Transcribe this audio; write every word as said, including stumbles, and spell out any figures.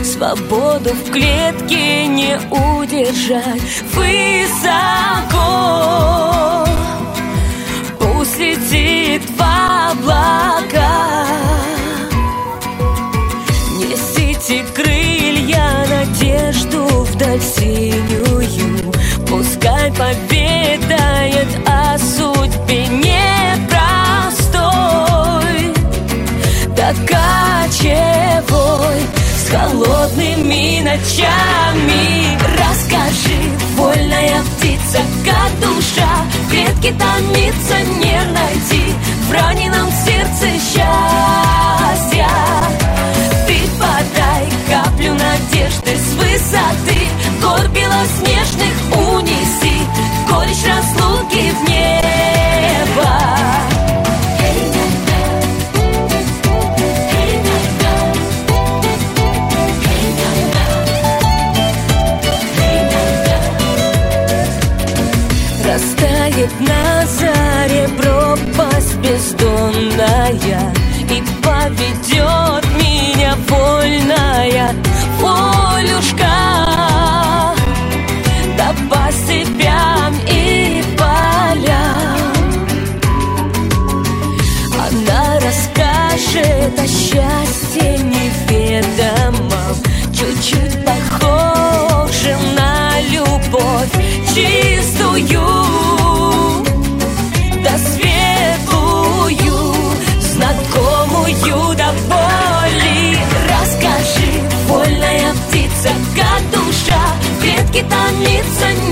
свободу в клетке не удержать. Высоко пусть летит в облака, несите крылья, надежду вдаль синюю. Пускай поведает о судьбе непростой, да кочевой, с холодными ночами. Расскажи, вольная птица, как душа в клетке томится, не найти в раненом сердце счастья. Ты подай каплю надежды с высоты гор белоснежных, унеси горечь разлуки в небо. Растает на заре пропасть бездонная и поведет меня вольная волюшка да по степям и полям. Она расскажет о счастье неведомом, чуть-чуть похожем на любовь чистую да светлую, знакомую до боли. Расскажи, вольная птица, как душа в клетке томится,